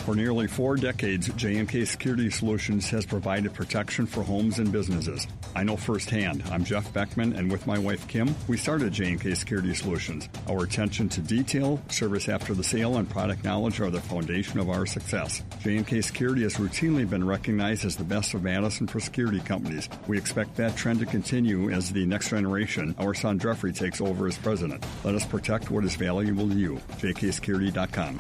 For nearly 4 decades, J&K Security Solutions has provided protection for homes and businesses. I know firsthand. I'm Jeff Beckman, and with my wife, Kim, we started J&K Security Solutions. Our attention to detail, service after the sale, and product knowledge are the foundation of our success. J&K Security has routinely been recognized as the best of Madison for security companies. We expect that trend to continue as the next generation, our son Jeffrey, takes over as president. Let us protect what is valuable to you. jksecurity.com.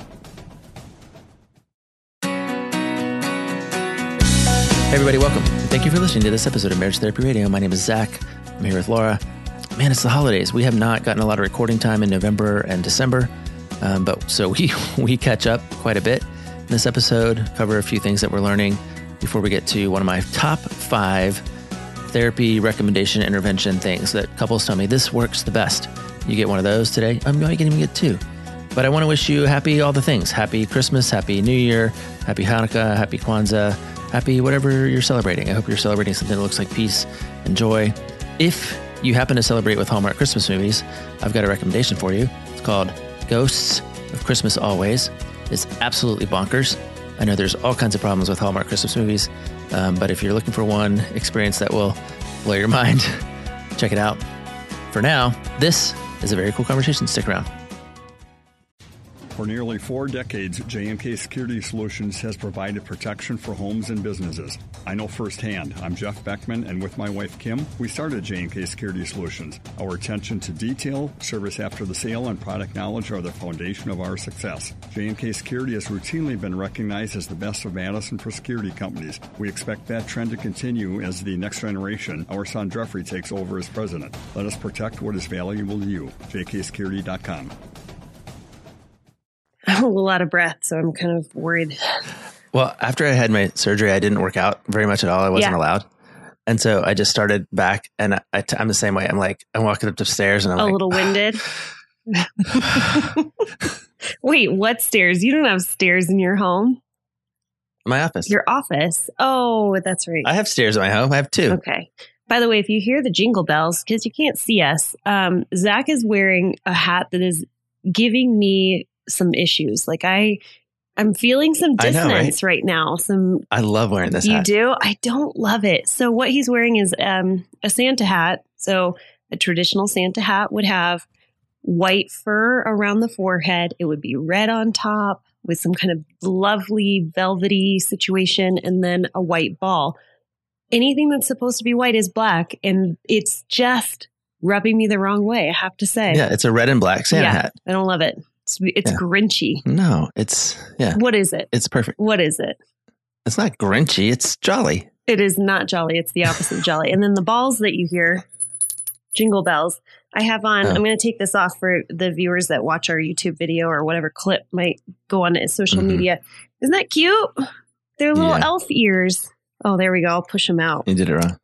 Hey everybody, welcome. Thank you for listening to this episode of Marriage Therapy Radio. My name is Zach. I'm here with Laura. Man, it's the holidays. We have not gotten a lot of recording time in November and December, but so we catch up quite a bit in this episode, cover a few things that we're learning before we get to one of my top 5 therapy recommendation intervention things that couples tell me this works the best. You get one of those today. You can even get 2. But I want to wish you happy all the things. Happy Christmas, Happy New Year, Happy Hanukkah, Happy Kwanzaa, happy whatever you're celebrating. I hope you're celebrating something that looks like peace and joy. If you happen to celebrate with Hallmark Christmas movies, I've got a recommendation for you. It's called Ghosts of Christmas Always. It's absolutely bonkers. I know there's all kinds of problems with Hallmark Christmas movies, but if you're looking for one experience that will blow your mind, check it out. For now, this is a very cool conversation. Stick around. For nearly 4 decades, J&K Security Solutions has provided protection for homes and businesses. I know firsthand. I'm Jeff Beckman, and with my wife, Kim, we started J&K Security Solutions. Our attention to detail, service after the sale, and product knowledge are the foundation of our success. J&K Security has routinely been recognized as the best of Madison for security companies. We expect that trend to continue as the next generation, our son Jeffrey, takes over as president. Let us protect what is valuable to you. jksecurity.com. I have a lot of breath, so I'm kind of worried. Well, after I had my surgery, I didn't work out very much at all. I wasn't allowed. And so I just started back, and I'm the same way. I'm walking up the stairs, and I'm a little winded. Wait, what stairs? You don't have stairs in your home? My office. Your office? Oh, that's right. I have stairs in my home. I have 2. Okay. By the way, if you hear the jingle bells, because you can't see us, Zach is wearing a hat that is giving me some issues. Like I'm feeling some dissonance right now. I love wearing this hat. You do? I don't love it. So what he's wearing is a Santa hat. So a traditional Santa hat would have white fur around the forehead. It would be red on top with some kind of lovely velvety situation, and then a white ball. Anything that's supposed to be white is black, and it's just rubbing me the wrong way, I have to say. Yeah, it's a red and black Santa hat. I don't love it. It's Grinchy. No, it's, What is it? It's perfect. What is it? It's not Grinchy. It's jolly. It is not jolly. It's the opposite of jolly. And then the balls that you hear, jingle bells, I have on, I'm going to take this off for the viewers that watch our YouTube video or whatever clip might go on social media. Isn't that cute? They're little elf ears. Oh, there we go. I'll push them out. You did it wrong.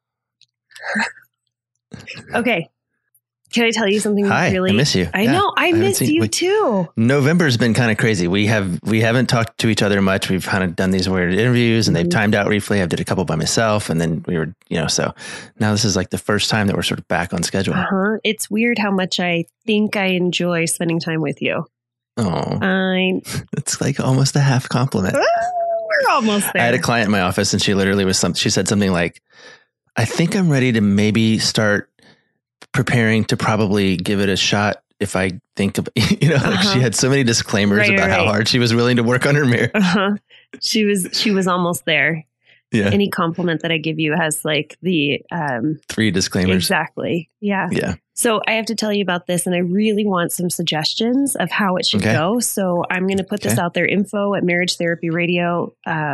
Okay. Can I tell you something? Hi, really? I miss you. I know. I miss you too. November's been kind of crazy. We haven't talked to each other much. We've kind of done these weird interviews, and they've timed out briefly. I did a couple by myself, and then we were, so now this is like the first time that we're sort of back on schedule. It's weird how much I think I enjoy spending time with you. Oh, it's like almost a half compliment. We're almost there. I had a client in my office, and she literally she said something like, "I think I'm ready to maybe start preparing to probably give it a shot if I think of," she had so many disclaimers about how hard she was willing to work on her mirror. She was almost there. Yeah. Any compliment that I give you has like the 3 disclaimers. Exactly. Yeah. Yeah. So I have to tell you about this, and I really want some suggestions of how it should go. So I'm going to put this out there. Info at Marriage Therapy Radio.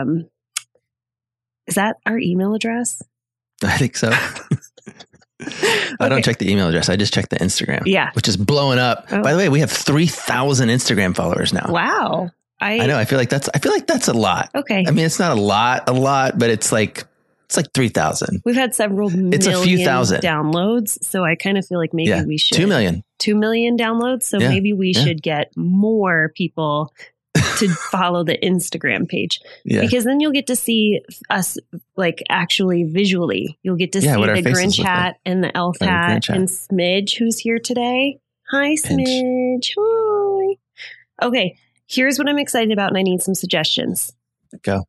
Is that our email address? I think so. I don't check the email address. I just check the Instagram. Yeah. Which is blowing up. Oh. By the way, we have 3,000 Instagram followers now. Wow. I know. I feel like that's a lot. Okay. I mean, it's not a lot, but it's like 3,000. We've had several million a few thousand downloads. So I kind of feel like maybe we should 2 million downloads. So maybe we should get more people to follow the Instagram page, because then you'll get to see us like actually visually. You'll get to see the Grinch hat and the elf hat and Smidge, who's here today. Hi, Smidge. Hi. Okay. Here's what I'm excited about, and I need some suggestions. Go.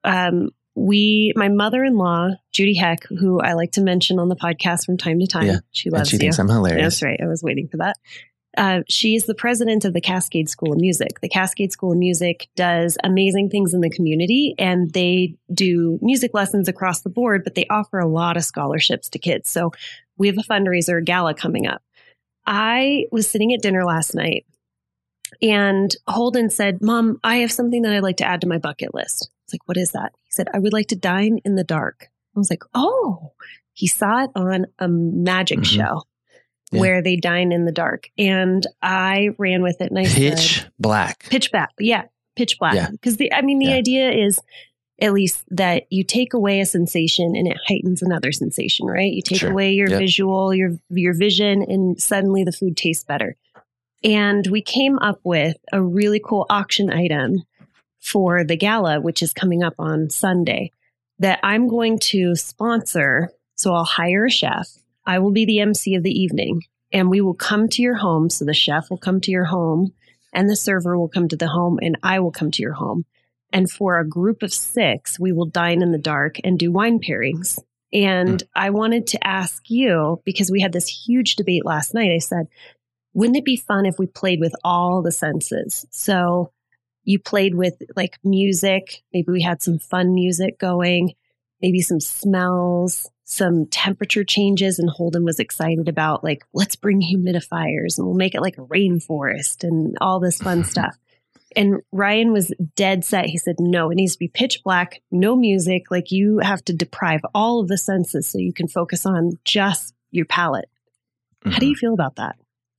My mother-in-law, Judy Heck, who I like to mention on the podcast from time to time. She loves you. She thinks I'm hilarious. That's right. I was waiting for that. She's the president of the Cascade School of Music. The Cascade School of Music does amazing things in the community, and they do music lessons across the board, but they offer a lot of scholarships to kids. So we have a fundraiser gala coming up. I was sitting at dinner last night, and Holden said, "Mom, I have something that I'd like to add to my bucket list." I was like, "What is that?" He said, "I would like to dine in the dark." I was like, "Oh." He saw it on a magic show where they dine in the dark. And I ran with it, and I said, Pitch black. Yeah, pitch black. Yeah. Because the idea is at least that you take away a sensation and it heightens another sensation, right? You take away your visual, your vision, and suddenly the food tastes better. And we came up with a really cool auction item for the gala, which is coming up on Sunday, that I'm going to sponsor. So I'll hire a chef. I will be the MC of the evening, and we will come to your home. So the chef will come to your home, and the server will come to the home, and I will come to your home. And for a group of 6, we will dine in the dark and do wine pairings. And I wanted to ask you, because we had this huge debate last night. I said, wouldn't it be fun if we played with all the senses? So you played with like music. Maybe we had some fun music going, maybe some smells, some temperature changes. And Holden was excited about like, let's bring humidifiers and we'll make it like a rainforest and all this fun stuff. And Ryan was dead set. He said, no, it needs to be pitch black, no music. Like you have to deprive all of the senses so you can focus on just your palate. How do you feel about that?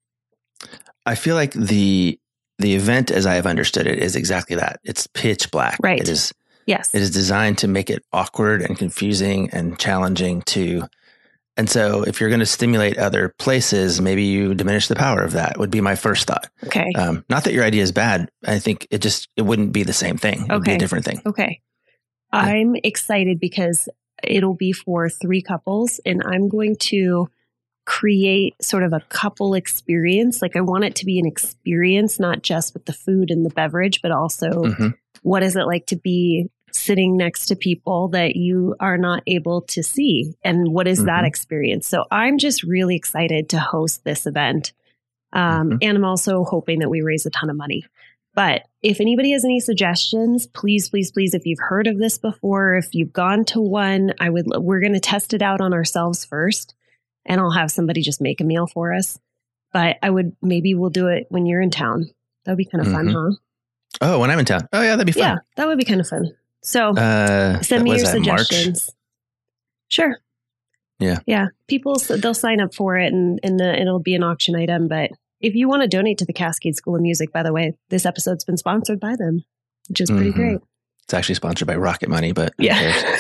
I feel like the event, as I have understood it, is exactly that. It's pitch black. Right. It is. Yes. It is designed to make it awkward and confusing and challenging to. And so if you're going to stimulate other places, maybe you diminish the power of that would be my first thought. Okay. Not that your idea is bad. I think it wouldn't be the same thing. It would be a different thing. Okay. Yeah. I'm excited because it'll be for 3 couples, and I'm going to create sort of a couple experience. Like I want it to be an experience, not just with the food and the beverage, but also what is it like to be sitting next to people that you are not able to see? And what is that experience? So I'm just really excited to host this event. And I'm also hoping that we raise a ton of money. But if anybody has any suggestions, please, please, please, if you've heard of this before, if you've gone to one, we're going to test it out on ourselves first. And I'll have somebody just make a meal for us. But maybe we'll do it when you're in town. That would be kind of fun, huh? Oh, when I'm in town. Oh, yeah, that'd be fun. Yeah, that would be kind of fun. So send me your suggestions. March? Sure. Yeah. Yeah. People, they'll sign up for it and it'll be an auction item. But if you want to donate to the Cascade School of Music, by the way, this episode's been sponsored by them, which is pretty great. It's actually sponsored by Rocket Money, but yeah.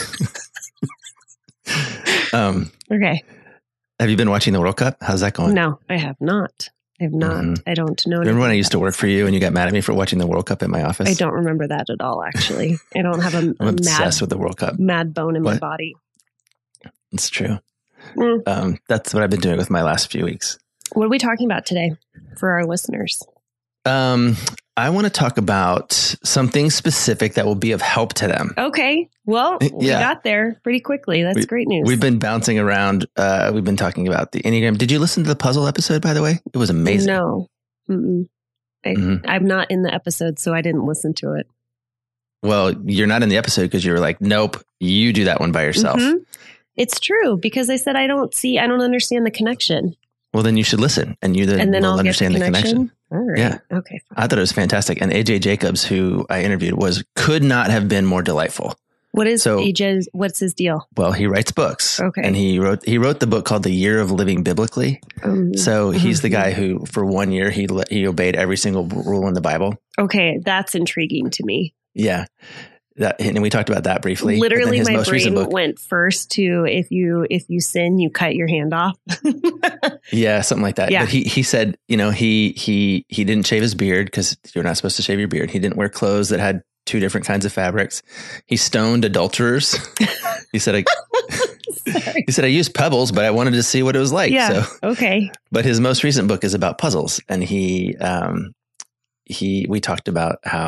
Okay. Have you been watching the World Cup? How's that going? No, I have not. I have not. I don't know. Remember when I used to work for you and you got mad at me for watching the World Cup at my office? I don't remember that at all, actually. I don't have I'm obsessed with the World Cup. Mad bone in my body. It's true. That's what I've been doing with my last few weeks. What are we talking about today for our listeners? I want to talk about something specific that will be of help to them. Okay. Well, we got there pretty quickly. That's great news. We've been bouncing around. We've been talking about the Enneagram. Did you listen to the puzzle episode, by the way? It was amazing. No. I'm not in the episode, so I didn't listen to it. Well, you're not in the episode because you were like, nope, you do that one by yourself. It's true, because I said, I don't understand the connection. Well, then you should listen and then will understand the connection. All right. Yeah. Okay. Fine. I thought it was fantastic. And AJ Jacobs, who I interviewed, could not have been more delightful. AJ? What's his deal? Well, he writes books. Okay. And he wrote the book called The Year of Living Biblically. So he's the guy who, for 1 year, he obeyed every single rule in the Bible. Okay. That's intriguing to me. Yeah. And we talked about that briefly. Literally, my brain went first to if you sin, you cut your hand off. Yeah, something like that. Yeah. But he said, he didn't shave his beard because you're not supposed to shave your beard. He didn't wear clothes that had 2 different kinds of fabrics. He stoned adulterers. He said, I used pebbles, but I wanted to see what it was like. Yeah. So, okay. But his most recent book is about puzzles, and we talked about how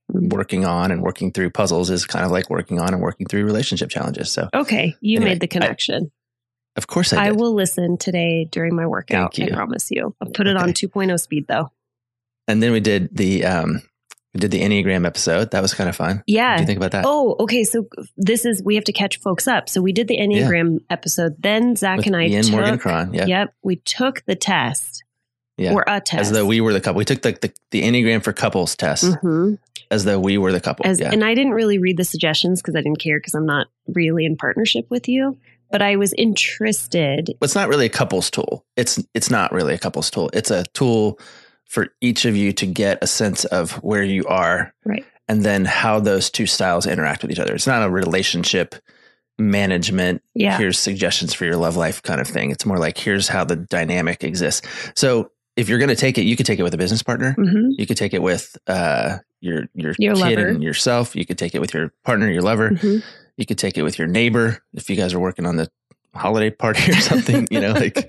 working on and working through puzzles is kind of like working on and working through relationship challenges. So, okay, you anyway, made the connection. Of course I did. I will listen today during my workout. Thank you. I promise you. I'll put it on 2.0 speed though. And then we did the Enneagram episode. That was kind of fun. Yeah. What do you think about that? Oh, okay. So we have to catch folks up. So we did the Enneagram episode. Then Zach With and I Ian took, Morgan Cron. Yeah. Yep. We took the test or a test. As though we were the couple. We took the Enneagram for couples test as though we were the couple. And I didn't really read the suggestions because I didn't care because I'm not really in partnership with you. But I was interested. But it's not really a couples tool. It's not really a couples tool. It's a tool for each of you to get a sense of where you are. Right. And then how those two styles interact with each other. It's not a relationship management. Yeah. Here's suggestions for your love life kind of thing. It's more like, here's how the dynamic exists. So if you're going to take it, you could take it with a business partner. Mm-hmm. You could take it with your kid lover. and yourself. You could take it with your partner, your lover. Mm-hmm. You could take it with your neighbor if you guys are working on the holiday party or something, like.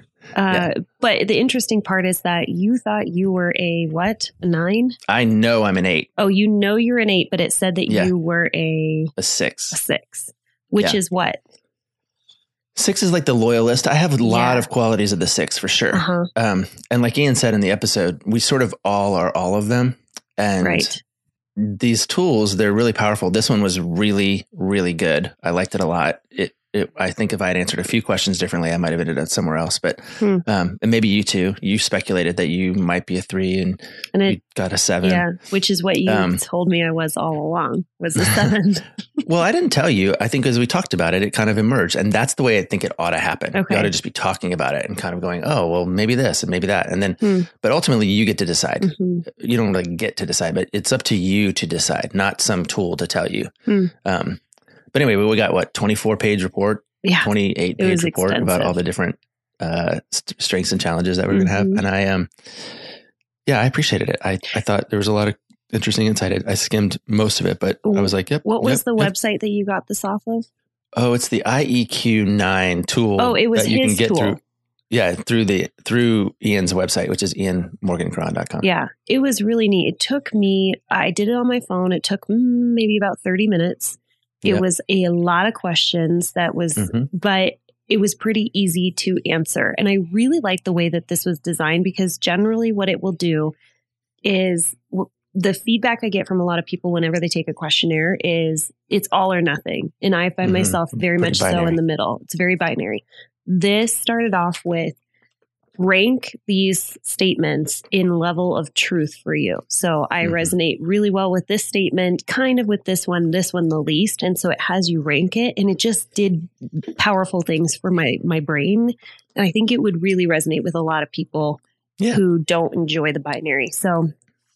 But the interesting part is that you thought you were a 9? I know I'm an 8. Oh, you're an 8, but it said that you were a 6, which is what? 6 is like the loyalist. I have a lot of qualities of the 6 for sure. Uh-huh. And like Ian said in the episode, we sort of all are all of them. And these tools, they're really powerful. This one was really, really good. I liked it a lot. I think if I had answered a few questions differently, I might have ended up somewhere else. But and maybe you too. You speculated that you might be a 3, and you got a 7. Yeah, which is what you told me I was all along. Was a 7. Well, I didn't tell you. I think as we talked about it, it kind of emerged, and that's the way I think it ought to happen. Okay. You ought to just be talking about it and kind of going, "Oh, well, maybe this and maybe that," and then. But ultimately, you get to decide. Mm-hmm. You don't really get to decide, but it's up to you to decide, not some tool to tell you. But anyway, we got 24-page report, 28-page report about all the different strengths and challenges that we're going to have. And I appreciated it. I thought there was a lot of interesting insight. I skimmed most of it, but I was like, What was the website that you got this off of? Oh, it's the IEQ9 tool. Oh, it was that you his can get tool. through. Yeah, through Ian's website, which is ianmorgancron.com. Yeah, it was really neat. It took me, I did it on my phone. It took maybe about 30 minutes. It was a lot of questions but it was pretty easy to answer. And I really like the way that this was designed, because generally what it will do is the feedback I get from a lot of people whenever they take a questionnaire is it's all or nothing. And I find myself very much so in the middle. It's very binary. This started off with rank these statements in level of truth for you. So I resonate really well with this statement, kind of with this one the least. And so it has you rank it, and it just did powerful things for my brain. And I think it would really resonate with a lot of people who don't enjoy the binary. So,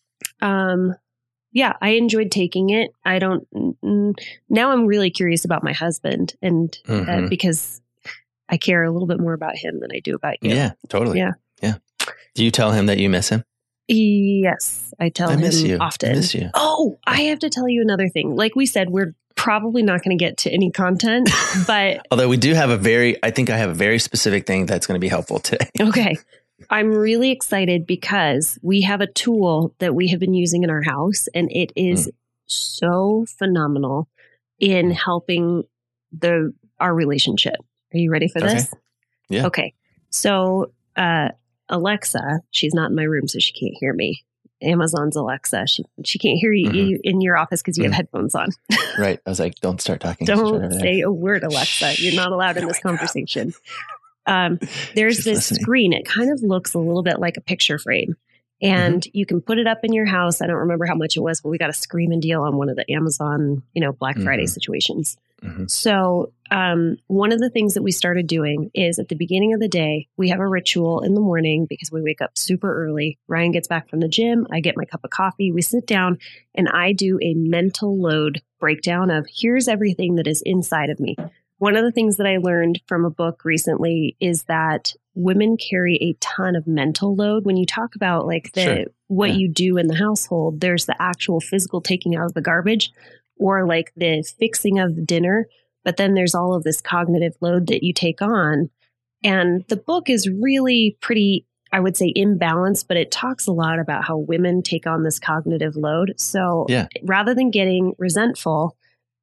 I enjoyed taking it. Now I'm really curious about my husband, and because I care a little bit more about him than I do about you. Yeah, totally. Yeah. Do you tell him that you miss him? Yes, I tell him often. I miss you. Oh, I have to tell you another thing. Like we said, we're probably not going to get to any content, but although we do have I think I have a very specific thing that's going to be helpful today. Okay. I'm really excited because we have a tool that we have been using in our house, and it is so phenomenal in helping our relationship. Are you ready for this? Yeah. Okay. So, Alexa, she's not in my room, so she can't hear me. Amazon's Alexa. She can't hear you in your office because you have headphones on. Right. I was like, don't start talking. Don't say a word, Alexa. You're not allowed in this conversation. There's this screen. It kind of looks a little bit like a picture frame. And you can put it up in your house. I don't remember how much it was, but we got a screaming deal on one of the Amazon, Black Friday situations. So one of the things that we started doing is at the beginning of the day, we have a ritual in the morning because we wake up super early. Ryan gets back from the gym. I get my cup of coffee. We sit down and I do a mental load breakdown of here's everything that is inside of me. One of the things that I learned from a book recently is that women carry a ton of mental load. When you talk about what you do in the household, there's the actual physical taking out of the garbage or like the fixing of dinner. But then there's all of this cognitive load that you take on. And the book is really pretty, I would say imbalanced, but it talks a lot about how women take on this cognitive load. So rather than getting resentful,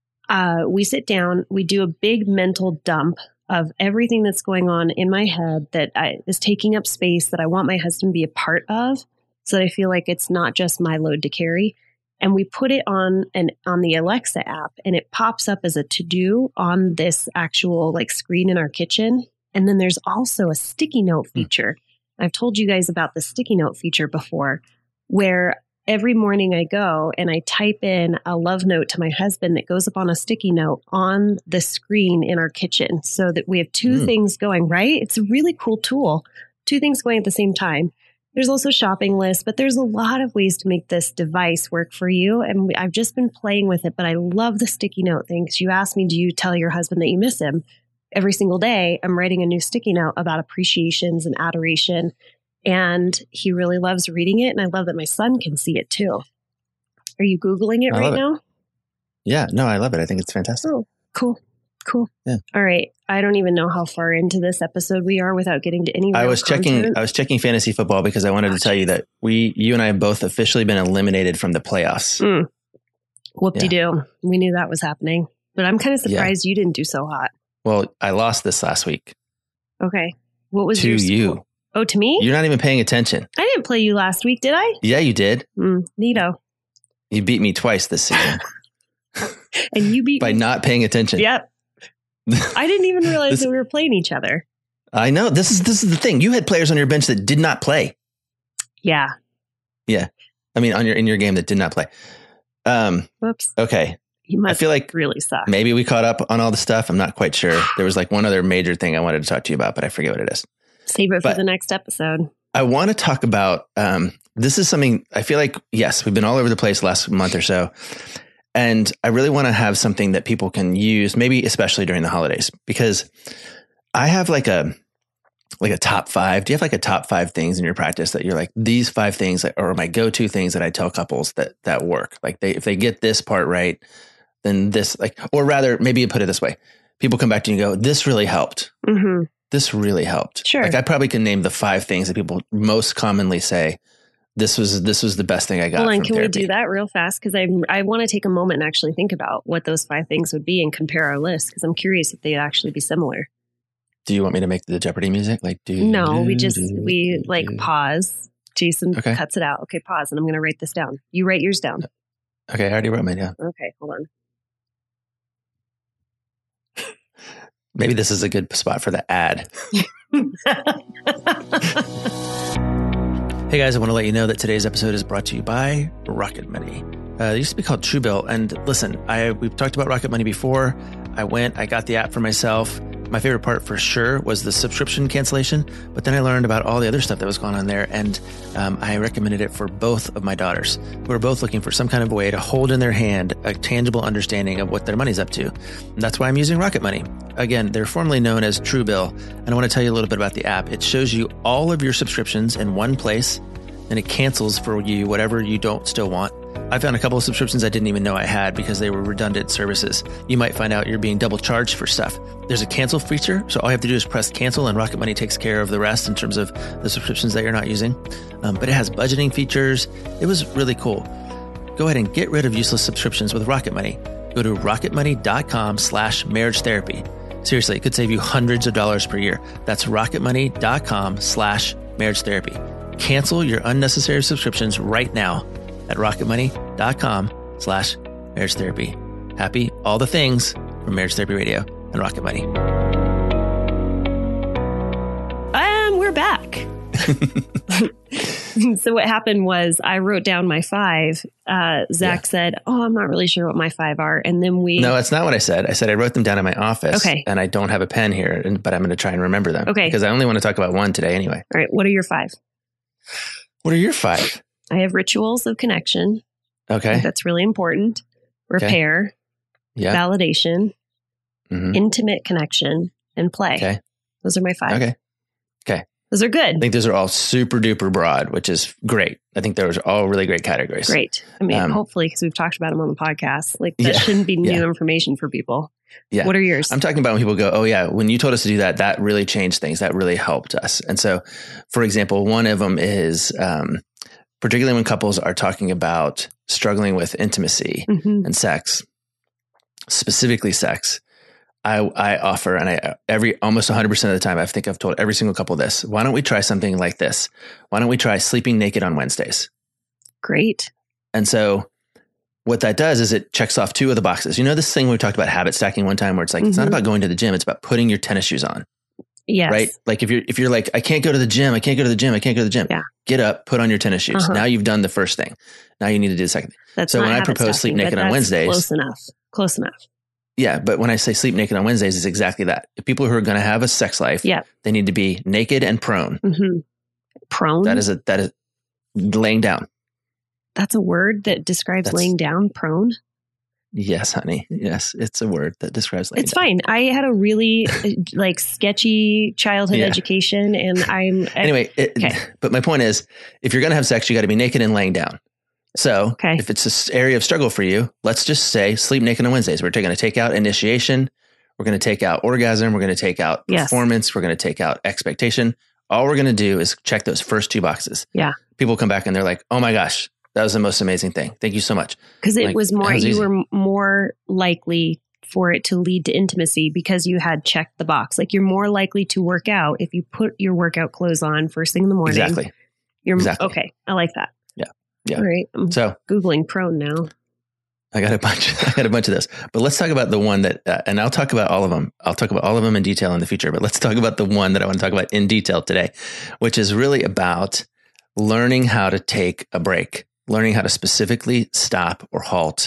we sit down, we do a big mental dump of everything that's going on in my head that is taking up space that I want my husband to be a part of, so that I feel like it's not just my load to carry. And we put it on the Alexa app, and it pops up as a to-do on this actual like screen in our kitchen. And then there's also a sticky note feature. I've told you guys about the sticky note feature before, where every morning I go and I type in a love note to my husband that goes up on a sticky note on the screen in our kitchen, so that we have two things going, right? It's a really cool tool. Two things going at the same time. There's also shopping lists, but there's a lot of ways to make this device work for you. And I've just been playing with it, but I love the sticky note thing. Because you asked me, do you tell your husband that you miss him? Every single day, I'm writing a new sticky note about appreciations and adoration. And he really loves reading it. And I love that my son can see it too. Are you Googling it right now? Yeah, no, I love it. I think it's fantastic. Oh, cool. Yeah. All right. I don't even know how far into this episode we are without getting to any real content. I was checking fantasy football because I wanted to tell you that you and I have both officially been eliminated from the playoffs. Whoop-de-doo. Yeah. We knew that was happening, but I'm kind of surprised you didn't do so hot. Well, I lost this last week. Okay. What was to your score? You? Oh, to me? You're not even paying attention. I didn't play you last week, did I? Yeah, you did. Neato. You beat me twice this season. And you beat by me not paying attention. Yep. I didn't even realize that we were playing each other. I know. This is the thing. You had players on your bench that did not play. Yeah. Yeah. I mean, in your game that did not play. Whoops. Okay. I feel like really suck. Maybe we caught up on all the stuff. I'm not quite sure. There was like one other major thing I wanted to talk to you about, but I forget what it is. Save it for the next episode. I want to talk about, this is something I feel like, yes, we've been all over the place the last month or so. And I really want to have something that people can use, maybe especially during the holidays, because I have like a top 5. Do you have like a top 5 things in your practice that you're like, these 5 things are my go-to things that I tell couples that work? Like if they get this part right, then this, like, or rather, maybe you put it this way. People come back to you and go, this really helped. Mm-hmm. This really helped. Sure. Like I probably can name the 5 things that people most commonly say, this was the best thing I got. Hold on, can therapy. we do that real fast? Because I want to take a moment and actually think about what those 5 things would be and compare our list, because I'm curious if they'd actually be similar. Do you want me to make the Jeopardy music? Like, we pause. Jason cuts it out. Okay, pause, and I'm going to write this down. You write yours down. Okay, I already wrote mine down. Okay, hold on. Maybe this is a good spot for the ad. Hey guys, I want to let you know that today's episode is brought to you by Rocket Money. It used to be called Truebill. And listen, we've talked about Rocket Money before. I got the app for myself. My favorite part for sure was the subscription cancellation, but then I learned about all the other stuff that was going on there. And I recommended it for both of my daughters, who are both looking for some kind of way to hold in their hand a tangible understanding of what their money's up to. And that's why I'm using Rocket Money. Again, they're formerly known as Truebill. And I want to tell you a little bit about the app. It shows you all of your subscriptions in one place, and it cancels for you whatever you don't still want. I found a couple of subscriptions I didn't even know I had because they were redundant services. You might find out you're being double charged for stuff. There's a cancel feature, so all you have to do is press cancel, and Rocket Money takes care of the rest in terms of the subscriptions that you're not using. But it has budgeting features. It was really cool. Go ahead and get rid of useless subscriptions with Rocket Money. Go to rocketmoney.com/marriage therapy. Seriously, it could save you hundreds of dollars per year. That's rocketmoney.com/marriage therapy. Cancel your unnecessary subscriptions right now at rocketmoney.com/marriage therapy. Happy all the things from Marriage Therapy Radio and Rocket Money. We're back. So what happened was I wrote down my 5. Zach said, I'm not really sure what my 5 are. And then No, that's not what I said. I said I wrote them down in my office. Okay. And I don't have a pen here, but I'm going to try and remember them. Okay. Because I only want to talk about one today anyway. All right. What are your 5? What are your 5? I have rituals of connection. Okay. That's really important. Repair. Okay. Yeah. Validation. Mm-hmm. Intimate connection. And play. Okay. Those are my 5. Okay. Those are good. I think those are all super duper broad, which is great. I think those are all really great categories. Great. I mean, hopefully, because we've talked about them on the podcast. Like that shouldn't be new information for people. Yeah. What are yours? I'm talking about when people go, oh yeah, when you told us to do that, that really changed things. That really helped us. And so, for example, one of them is, particularly when couples are talking about struggling with intimacy and sex, specifically sex, I offer, and almost 100% of the time, I think I've told every single couple this. Why don't we try something like this? Why don't we try sleeping naked on Wednesdays? Great. And so what that does is it checks off two of the boxes. You know, this thing we talked about habit stacking one time where it's like, it's not about going to the gym. It's about putting your tennis shoes on. Yes. Right. Like if you're like, I can't go to the gym. I can't go to the gym. I can't go to the gym. Yeah. Get up, put on your tennis shoes. Now you've done the first thing. Now you need to do the second thing. That's so not when I habit propose stacking, sleep naked on Wednesdays, close enough. Yeah. But when I say sleep naked on Wednesdays, it's exactly that. If people who are going to have a sex life, they need to be naked and prone. Prone. That is laying down. That's a word that describes laying down. Prone. Yes, honey. Yes, it's a word that describes laying down. It's fine. I had a really sketchy childhood education, and anyway. But my point is, if you're going to have sex, you got to be naked and laying down. So if it's an area of struggle for you, let's just say sleep naked on Wednesdays. We're going to take out initiation. We're going to take out orgasm. We're going to take out performance. We're going to take out expectation. All we're going to do is check those first two boxes. Yeah. People come back and they're like, oh my gosh, that was the most amazing thing. Thank you so much. Because it was more, you were more likely for it to lead to intimacy because you had checked the box. Like you're more likely to work out if you put your workout clothes on first thing in the morning. Exactly. Okay. I like that. Yeah. Yeah. All right. I'm Googling prone now. I got a bunch of this, but let's talk about the one that, and I'll talk about all of them. I'll talk about all of them in detail in the future, but let's talk about the one that I want to talk about in detail today, which is really about learning how to take a break, learning how to specifically stop or halt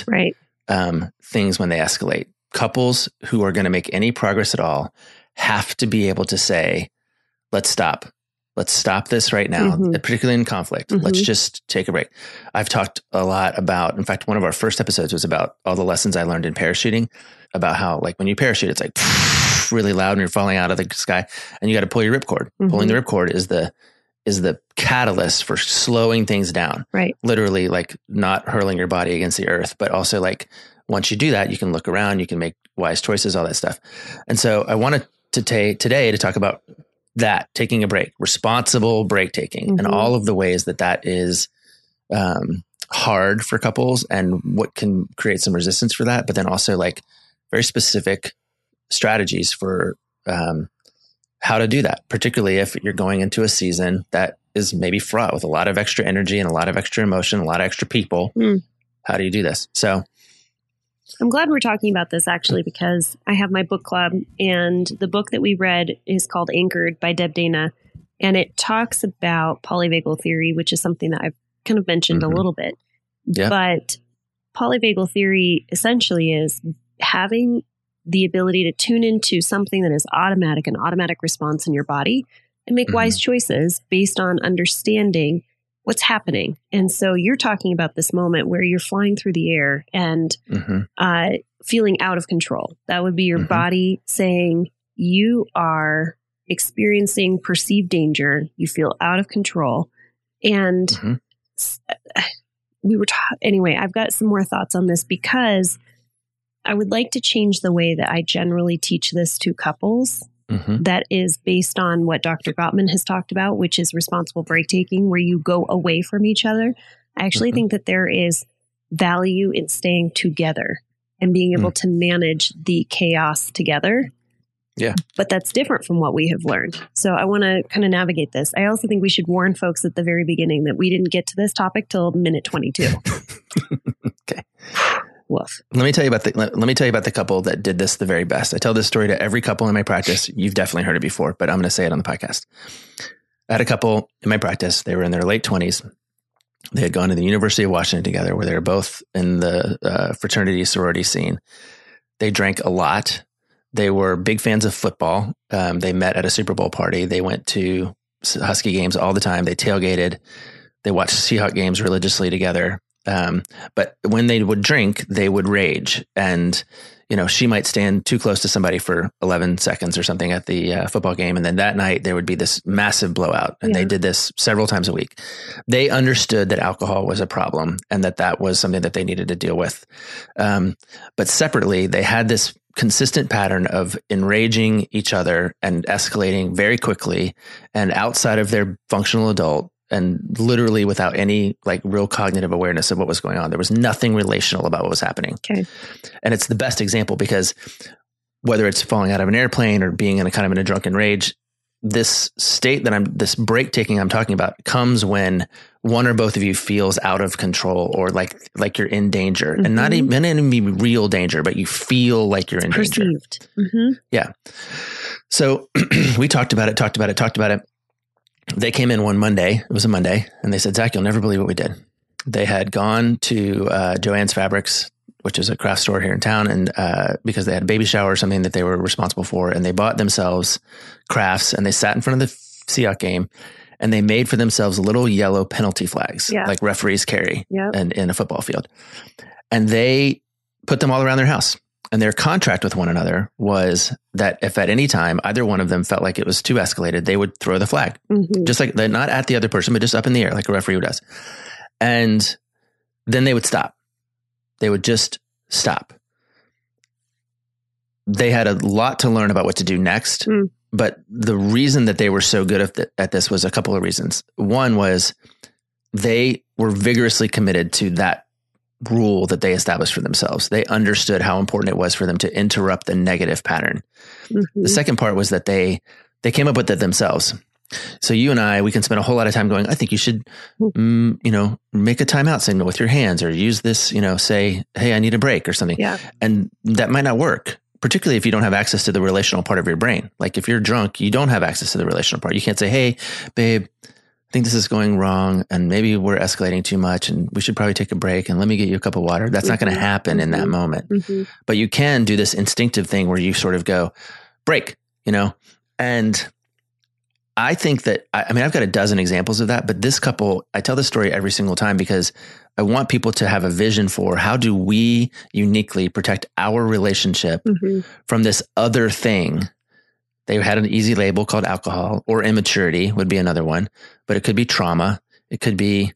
things when they escalate. Couples who are going to make any progress at all have to be able to say, let's stop. Let's stop this right now, particularly in conflict. Let's just take a break. I've talked a lot about, in fact, one of our first episodes was about all the lessons I learned in parachuting, about how like when you parachute, it's like really loud and you're falling out of the sky and you got to pull your ripcord. Pulling the ripcord is the catalyst for slowing things down. Right. Literally like not hurling your body against the earth, but also like once you do that, you can look around, you can make wise choices, all that stuff. And so I wanted today to talk about that, taking a break, responsible break taking, and all of the ways that is hard for couples and what can create some resistance for that, but then also like very specific strategies for how to do that, particularly if you're going into a season that is maybe fraught with a lot of extra energy and a lot of extra emotion, a lot of extra people. How do you do this? So I'm glad we're talking about this actually, because I have my book club and the book that we read is called Anchored by Deb Dana. And it talks about polyvagal theory, which is something that I've kind of mentioned a little bit. Yeah. But polyvagal theory essentially is having the ability to tune into something that is automatic, an automatic response in your body, and make wise choices based on understanding what's happening. And so you're talking about this moment where you're flying through the air and feeling out of control. That would be your body saying you are experiencing perceived danger. You feel out of control. And anyway, I've got some more thoughts on this because I would like to change the way that I generally teach this to couples. That is based on what Dr. Gottman has talked about, which is responsible break taking, where you go away from each other. I actually think that there is value in staying together and being able to manage the chaos together. Yeah. But that's different from what we have learned. So I want to kind of navigate this. I also think we should warn folks at the very beginning that we didn't get to this topic till minute 22. Okay. Woof. Let me tell you about the couple that did this the very best. I tell this story to every couple in my practice. You've definitely heard it before, but I'm going to say it on the podcast. I had a couple in my practice. They were in their late 20s. They had gone to the University of Washington together, where they were both in the fraternity sorority scene. They drank a lot. They were big fans of football. They met at a Super Bowl party. They went to Husky games all the time. They tailgated. They watched Seahawks games religiously together. But when they would drink, they would rage. And, she might stand too close to somebody for 11 seconds or something at the football game. And then that night there would be this massive blowout. And they did this several times a week. They understood that alcohol was a problem and that was something that they needed to deal with. But separately, they had this consistent pattern of enraging each other and escalating very quickly and outside of their functional adult and literally without any like real cognitive awareness of what was going on. There was nothing relational about what was happening. Okay. And it's the best example because whether it's falling out of an airplane or being in a drunken rage, this state this break taking I'm talking about comes when one or both of you feels out of control or like you're in danger, and not even real danger, but you feel like you're in danger. Perceived. Mm-hmm. Yeah. So we talked about it. They came in one Monday. It was a Monday, and they said, Zach, you'll never believe what we did. They had gone to Joann's Fabrics, which is a craft store here in town, and because they had a baby shower or something that they were responsible for, and they bought themselves crafts, and they sat in front of the Seahawks game, and they made for themselves little yellow penalty flags, like referees carry in a football field. And they put them all around their house. And their contract with one another was that if at any time either one of them felt like it was too escalated, they would throw the flag, just like they're not at the other person, but just up in the air, like a referee does. And then they would stop. They would just stop. They had a lot to learn about what to do next. But the reason that they were so good at this was a couple of reasons. One was they were vigorously committed to that rule that they established for themselves. They understood how important it was for them to interrupt the negative pattern. The second part was that they came up with it themselves. So you and I, we can spend a whole lot of time going, I think you should, make a timeout signal with your hands or use this, say, hey, I need a break or something. Yeah. And that might not work, particularly if you don't have access to the relational part of your brain. Like if you're drunk, you don't have access to the relational part. You can't say, hey, babe, I think this is going wrong and maybe we're escalating too much and we should probably take a break and let me get you a cup of water. That's not going to happen in that moment. But you can do this instinctive thing where you sort of go, break, and I think that, I've got a dozen examples of that, but this couple, I tell this story every single time because I want people to have a vision for how do we uniquely protect our relationship from this other thing. They had an easy label called alcohol, or immaturity would be another one, but it could be trauma. It could be,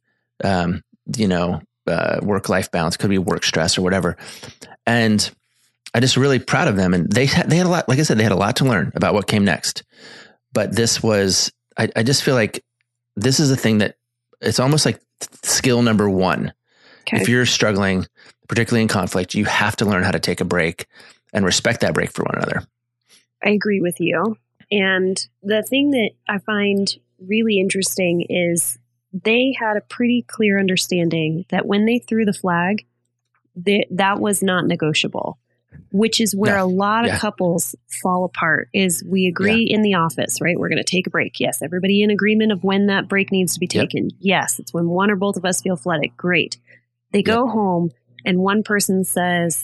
work-life balance, could be work stress or whatever. And I'm just really proud of them. And they had a lot, like I said, they had a lot to learn about what came next. But this was, I just feel like this is a thing that it's almost like skill number one. Okay. If you're struggling, particularly in conflict, you have to learn how to take a break and respect that break for one another. I agree with you. And the thing that I find really interesting is they had a pretty clear understanding that when they threw the flag, that was not negotiable, which is where a lot of couples fall apart is we agree in the office, right? We're going to take a break. Yes. Everybody in agreement of when that break needs to be taken. Yes. It's when one or both of us feel flooded. Great. They go home and one person says,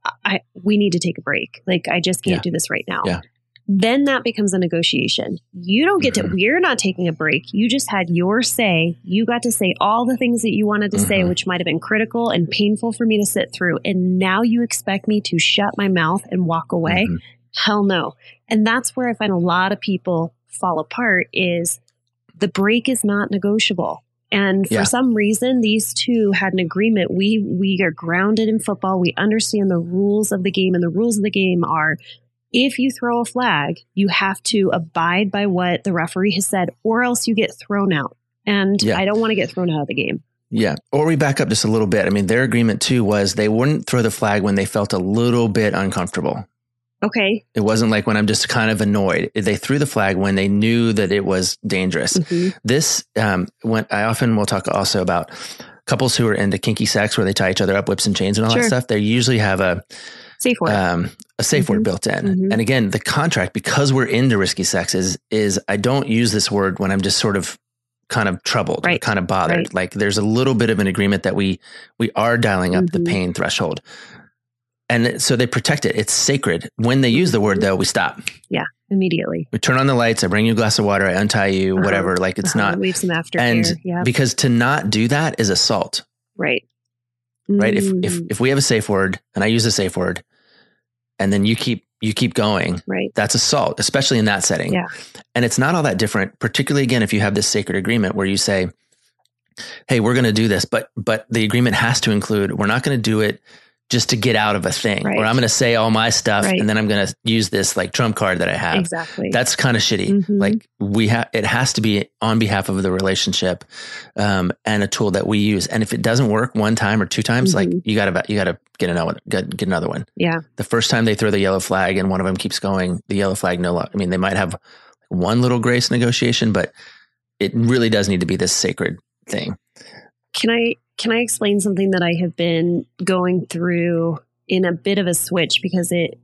we need to take a break. Like, I just can't do this right now. Yeah. Then that becomes a negotiation. You don't get to, we're not taking a break. You just had your say. You got to say all the things that you wanted to say, which might have been critical and painful for me to sit through. And now you expect me to shut my mouth and walk away? Hell no. And that's where I find a lot of people fall apart is the break is not negotiable. And for some reason, these two had an agreement. We are grounded in football. We understand the rules of the game. And the rules of the game are, if you throw a flag, you have to abide by what the referee has said, or else you get thrown out. And I don't want to get thrown out of the game. Yeah. Or we back up just a little bit. I mean, their agreement too was they wouldn't throw the flag when they felt a little bit uncomfortable. Okay. It wasn't like when I'm just kind of annoyed. They threw the flag when they knew that it was dangerous. This, when I often will talk also about couples who are into kinky sex where they tie each other up, whips and chains and all that stuff. They usually have a safe word built in. And again, the contract, because we're into risky sex is I don't use this word when I'm just sort of kind of troubled, kind of bothered. Like there's a little bit of an agreement that we are dialing up the pain threshold. And so they protect it. It's sacred. When they use the word, though, we stop. Yeah, immediately. We turn on the lights. I bring you a glass of water. I untie you, whatever. Like it's not. Leave some aftercare. And because to not do that is assault. Right. Right. If we have a safe word and I use a safe word and then you keep going, that's assault, especially in that setting. Yeah. And it's not all that different, particularly again, if you have this sacred agreement where you say, hey, we're going to do this, but the agreement has to include, we're not going to do it just to get out of a thing, Right. or I'm going to say all my stuff Right. and then I'm going to use this like trump card that I have. Exactly. That's kind of shitty. Mhm. Like it has to be on behalf of the relationship, and a tool that we use. And if it doesn't work one time or two times, like you gotta get another one. Yeah. The first time they throw the yellow flag and one of them keeps going, the yellow flag, no luck. I mean, they might have one little grace negotiation, but it really does need to be this sacred thing. Can I explain something that I have been going through in a bit of a switch, because it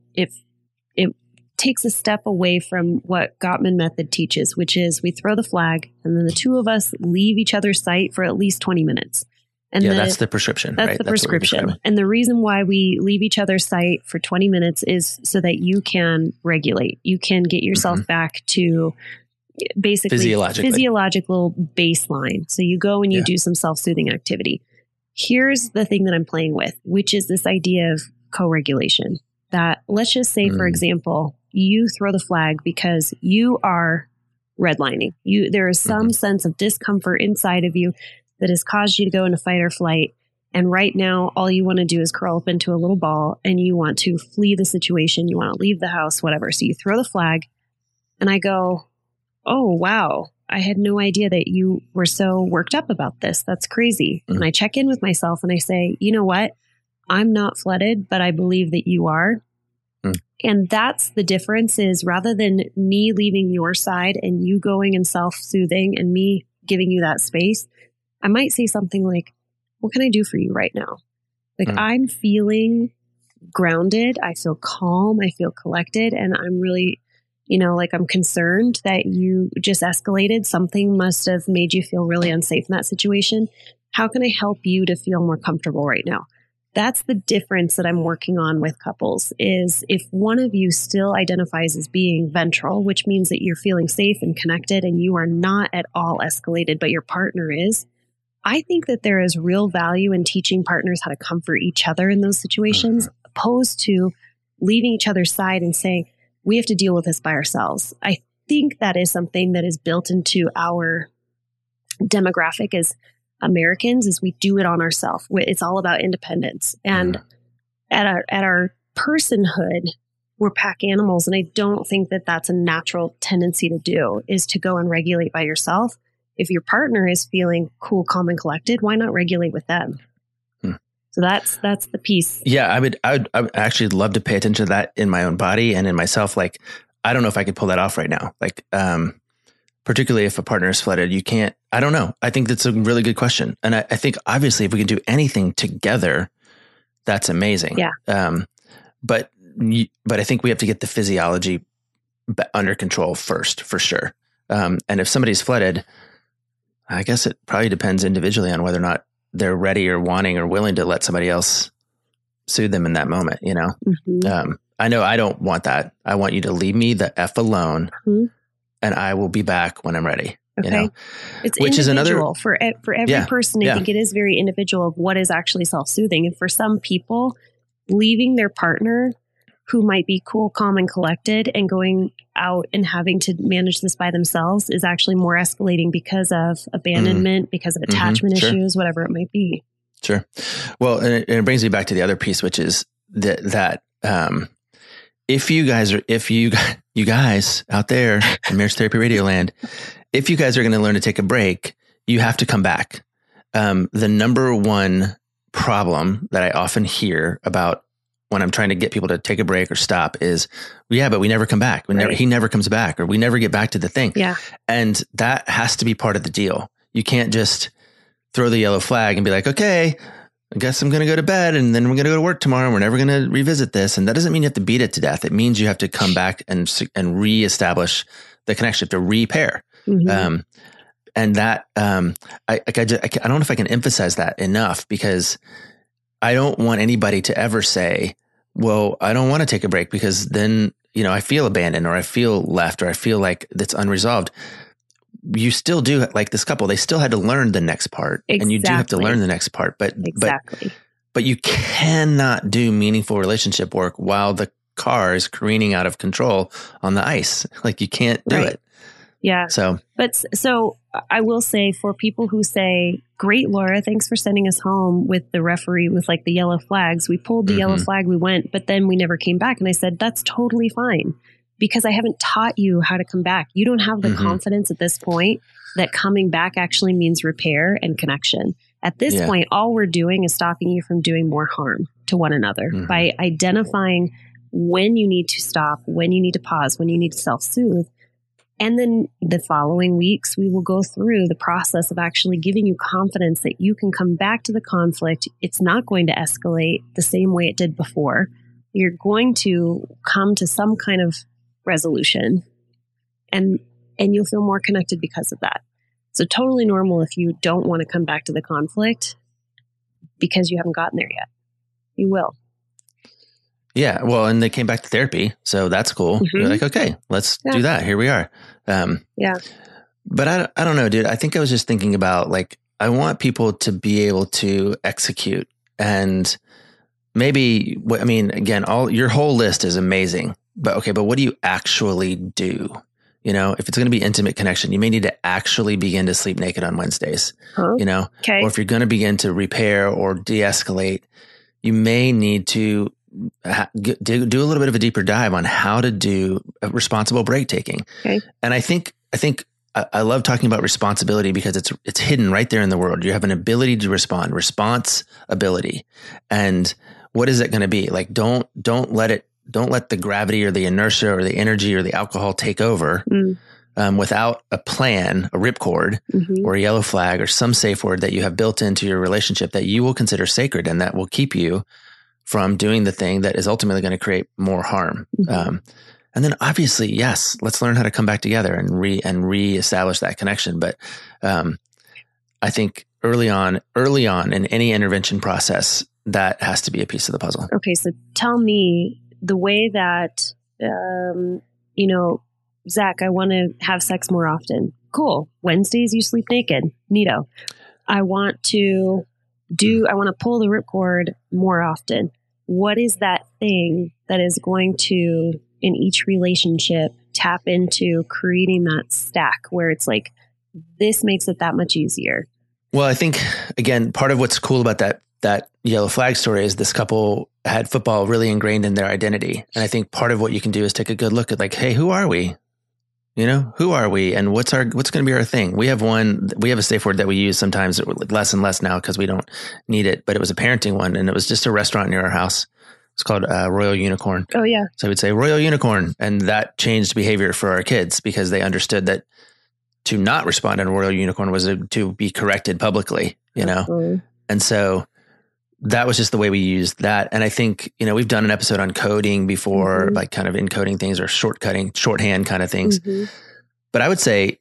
takes a step away from what Gottman method teaches, which is we throw the flag and then the two of us leave each other's sight for at least 20 minutes. And that's the prescription. That's right? the That's what we're prescription. describing. And the reason why we leave each other's sight for 20 minutes is so that you can regulate. You can get yourself back to basically physiological baseline. So you go and you do some self-soothing activity. Here's the thing that I'm playing with, which is this idea of co-regulation. That let's just say, for example, you throw the flag because you are redlining. There is some sense of discomfort inside of you that has caused you to go into fight or flight. And right now, all you want to do is curl up into a little ball and you want to flee the situation. You want to leave the house, whatever. So you throw the flag and I go, oh, wow, I had no idea that you were so worked up about this. That's crazy. And I check in with myself and I say, you know what? I'm not flooded, but I believe that you are. And that's the difference, is rather than me leaving your side and you going and self-soothing and me giving you that space, I might say something like, what can I do for you right now? Like I'm feeling grounded. I feel calm. I feel collected. And I'm really, like I'm concerned that you just escalated. Something must have made you feel really unsafe in that situation. How can I help you to feel more comfortable right now? That's the difference that I'm working on with couples, is if one of you still identifies as being ventral, which means that you're feeling safe and connected and you are not at all escalated, but your partner is, I think that there is real value in teaching partners how to comfort each other in those situations, opposed to leaving each other's side and saying, we have to deal with this by ourselves. I think that is something that is built into our demographic as Americans, is we do it on ourselves. It's all about independence. And at our personhood, we're pack animals. And I don't think that that's a natural tendency to do, is to go and regulate by yourself. If your partner is feeling cool, calm, and collected, why not regulate with them? So that's the piece. Yeah, I would actually love to pay attention to that in my own body and in myself. Like, I don't know if I could pull that off right now. Like, particularly if a partner is flooded, you can't, I don't know. I think that's a really good question. And I think obviously if we can do anything together, that's amazing. Yeah. But I think we have to get the physiology under control first, for sure. And if somebody's flooded, I guess it probably depends individually on whether or not they're ready or wanting or willing to let somebody else soothe them in that moment, I know I don't want that. I want you to leave me the F alone and I will be back when I'm ready. Okay. It's which is another for every person. I think it is very individual of what is actually self-soothing. And for some people, leaving their partner who might be cool, calm, and collected and going out and having to manage this by themselves is actually more escalating because of abandonment, because of attachment issues, whatever it might be. Sure. Well, and it brings me back to the other piece, which is that if you guys out there in Marriage Therapy Radio Land, if you guys are going to learn to take a break, you have to come back. The number one problem that I often hear about when I'm trying to get people to take a break or stop is, but we never come back. He never comes back, or we never get back to the thing. Yeah. And that has to be part of the deal. You can't just throw the yellow flag and be like, okay, I guess I'm going to go to bed and then we're going to go to work tomorrow and we're never going to revisit this. And that doesn't mean you have to beat it to death. It means you have to come back and reestablish the connection, to repair. And that, I don't know if I can emphasize that enough, because I don't want anybody to ever say, well, I don't want to take a break because then, I feel abandoned, or I feel left, or I feel like that's unresolved. You still do, like this couple, they still had to learn the next part. Exactly. And you do have to learn the next part, but you cannot do meaningful relationship work while the car is careening out of control on the ice. Like, you can't do it. Yeah. So I will say, for people who say, great, Laura, thanks for sending us home with the referee with like the yellow flags. We pulled the yellow flag, we went, but then we never came back. And I said, that's totally fine, because I haven't taught you how to come back. You don't have the confidence at this point that coming back actually means repair and connection. At this point, all we're doing is stopping you from doing more harm to one another by identifying when you need to stop, when you need to pause, when you need to self-soothe. And then the following weeks, we will go through the process of actually giving you confidence that you can come back to the conflict. It's not going to escalate the same way it did before. You're going to come to some kind of resolution, and you'll feel more connected because of that. So totally normal if you don't want to come back to the conflict because you haven't gotten there yet. You will. Yeah. Well, and they came back to therapy. So that's cool. You're like, okay, let's do that. Here we are. But I don't know, dude. I think I was just thinking about, like, I want people to be able to execute, and maybe, I mean, again, your whole list is amazing, but what do you actually do? You know, if it's going to be intimate connection, you may need to actually begin to sleep naked on Wednesdays, you know, or if you're going to begin to repair or de-escalate, you may need to do a little bit of a deeper dive on how to do a responsible break taking. And I think I love talking about responsibility because it's hidden right there in the world. You have an ability to respond, response ability. And what is it going to be? Like, don't let the gravity or the inertia or the energy or the alcohol take over without a plan, a ripcord or a yellow flag or some safe word that you have built into your relationship that you will consider sacred and that will keep you from doing the thing that is ultimately going to create more harm. And then obviously, yes, let's learn how to come back together and reestablish that connection. But I think early on in any intervention process, that has to be a piece of the puzzle. Okay. So tell me the way that, Zach, I want to have sex more often. Cool. Wednesdays, you sleep naked. Neato. I want to pull the ripcord more often. What is that thing that is going to, in each relationship, tap into creating that stack where it's like, this makes it that much easier? Well, I think, again, part of what's cool about that yellow flag story is this couple had football really ingrained in their identity. And I think part of what you can do is take a good look at, like, hey, who are we? You know, who are we? And what's going to be our thing? We have a safe word that we use sometimes, less and less now because we don't need it, but it was a parenting one. And it was just a restaurant near our house. It's called Royal Unicorn. Oh yeah. So I would say Royal Unicorn. And that changed behavior for our kids because they understood that to not respond in Royal Unicorn was to be corrected publicly, you know? And so that was just the way we used that. And I think, we've done an episode on coding before, like kind of encoding things or shorthand kind of things. But I would say,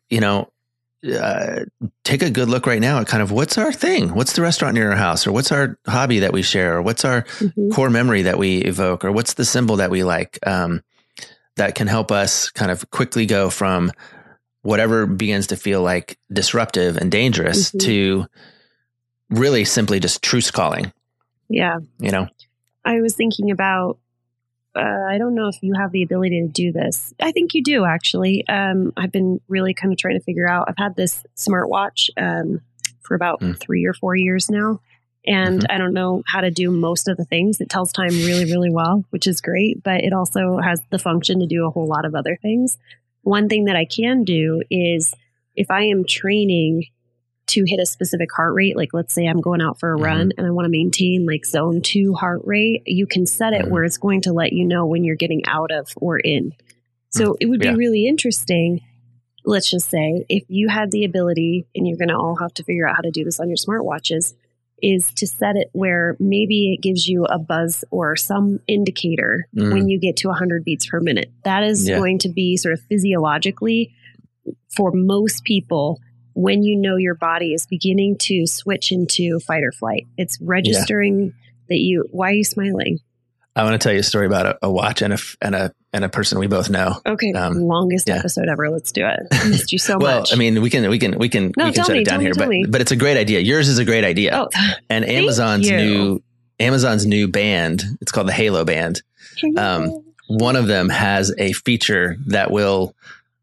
take a good look right now at kind of what's our thing? What's the restaurant near our house? Or what's our hobby that we share? Or what's our core memory that we evoke? Or what's the symbol that we like that can help us kind of quickly go from whatever begins to feel like disruptive and dangerous to really simply just truce calling. Yeah. I was thinking about, I don't know if you have the ability to do this. I think you do, actually. I've been really kind of trying to figure out, I've had this smartwatch for about 3 or 4 years now. And I don't know how to do most of the things. It tells time really, really well, which is great. But it also has the function to do a whole lot of other things. One thing that I can do is if I am training to hit a specific heart rate, like let's say I'm going out for a run and I want to maintain like zone 2 heart rate, you can set it where it's going to let you know when you're getting out of or in. So it would be really interesting. Let's just say if you had the ability, and you're going to all have to figure out how to do this on your smartwatches, is to set it where maybe it gives you a buzz or some indicator when you get to 100 beats per minute. That is going to be sort of physiologically for most people when your body is beginning to switch into fight or flight. It's registering that why are you smiling? I want to tell you a story about a watch and a person we both know. Okay. Longest episode ever. Let's do it. I missed you so much. Well, I mean, we can shut it down here, but it's a great idea. Yours is a great idea. Oh, and Amazon's new band, it's called the Halo band. One of them has a feature that will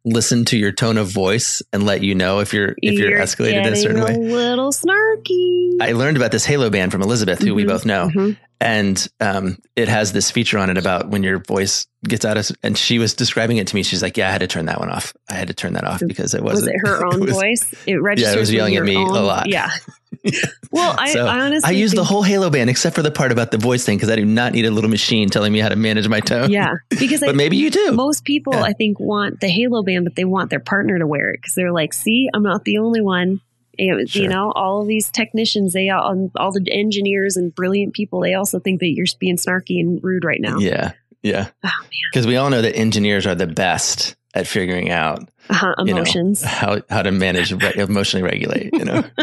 listen to your tone of voice and let you know if you're escalated in a certain way. A little snarky. I learned about this Halo band from Elizabeth, who we both know. And it has this feature on it about when your voice gets out of, and she was describing it to me. She's like, yeah, I had to turn that one off. I had to turn that off because it wasn't. Was it her own voice? It registered. Yeah, it was yelling at me a lot. Yeah. Well, I honestly I use the whole Halo band except for the part about the voice thing because I do not need a little machine telling me how to manage my tone. Yeah, because but maybe you do. Most people, I think, want the Halo band, but they want their partner to wear it because they're like, "See, I'm not the only one." You know, all of these technicians, all the engineers and brilliant people, they also think that you're being snarky and rude right now. Yeah, yeah. Oh man, because we all know that engineers are the best at figuring out emotions, how to manage emotionally regulate. You know.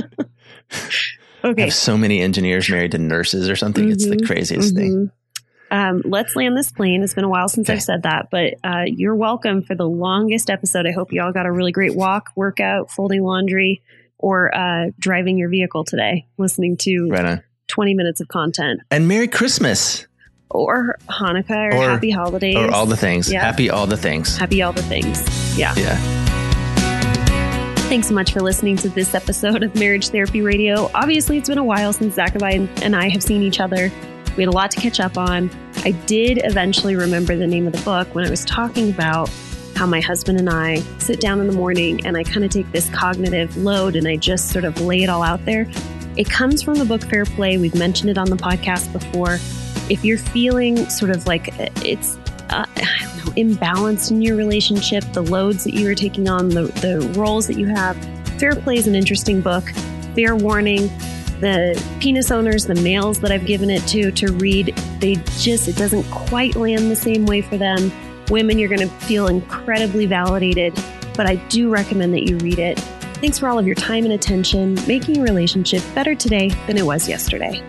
Okay. I have so many engineers married to nurses or something. It's the craziest thing. Let's land this plane. It's been a while since I've said that, but you're welcome for the longest episode. I hope you all got a really great walk, workout, folding laundry, or driving your vehicle today, listening to 20 minutes of content. And Merry Christmas. Or Hanukkah or Happy Holidays. Or all the things. Yeah. Happy all the things. Happy all the things. Yeah. Yeah. Thanks so much for listening to this episode of Marriage Therapy Radio. Obviously, it's been a while since Zach and I have seen each other. We had a lot to catch up on. I did eventually remember the name of the book when I was talking about how my husband and I sit down in the morning and I kind of take this cognitive load and I just sort of lay it all out there. It comes from the book Fair Play. We've mentioned it on the podcast before. If you're feeling sort of like it's imbalanced in your relationship, the loads that you are taking on, the roles that you have, Fair Play is an interesting book. Fair warning, the penis owners, the males that I've given it to read, it doesn't quite land the same way for them. Women, you're going to feel incredibly validated, but I do recommend that you read it. Thanks for all of your time and attention, making your relationship better today than it was yesterday.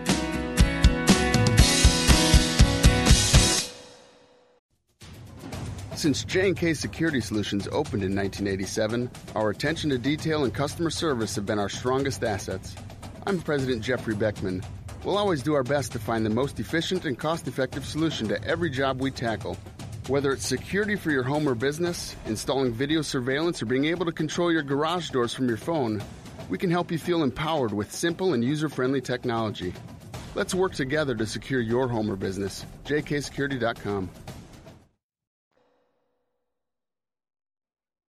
Since J&K Security Solutions opened in 1987, our attention to detail and customer service have been our strongest assets. I'm President Jeffrey Beckman. We'll always do our best to find the most efficient and cost-effective solution to every job we tackle. Whether it's security for your home or business, installing video surveillance, or being able to control your garage doors from your phone, we can help you feel empowered with simple and user-friendly technology. Let's work together to secure your home or business. jksecurity.com.